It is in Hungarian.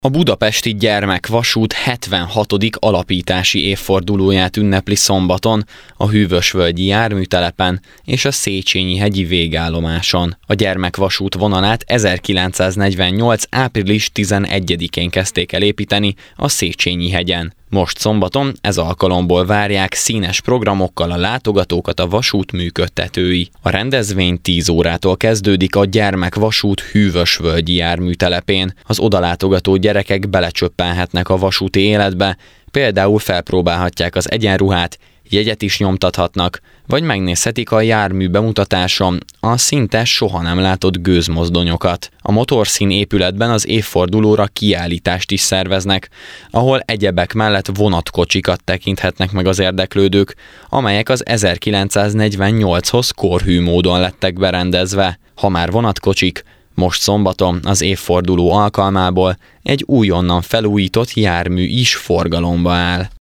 A budapesti gyermekvasút 76. alapítási évfordulóját ünnepli szombaton a Hűvösvölgyi járműtelepen és a Széchenyi-hegyi végállomáson. A gyermekvasút vonalát 1948. április 11-én kezdték el építeni a Széchenyi-hegyen. Most szombaton ez alkalomból várják színes programokkal a látogatókat a vasút működtetői. A rendezvény 10 órától kezdődik a gyermekvasút Hűvösvölgyi járműtelepén. Az odalátogató gyerekek belecsöppenhetnek a vasúti életbe, például felpróbálhatják az egyenruhát, jegyet is nyomtathatnak, vagy megnézhetik a jármű bemutatáson a szinte soha nem látott gőzmozdonyokat. A Motorszín épületben az évfordulóra kiállítást is szerveznek, ahol egyebek mellett vonatkocsikat tekinthetnek meg az érdeklődők, amelyek az 1948-hoz korhű módon lettek berendezve. Ha már vonatkocsik, most szombaton az évforduló alkalmából egy újonnan felújított jármű is forgalomba áll.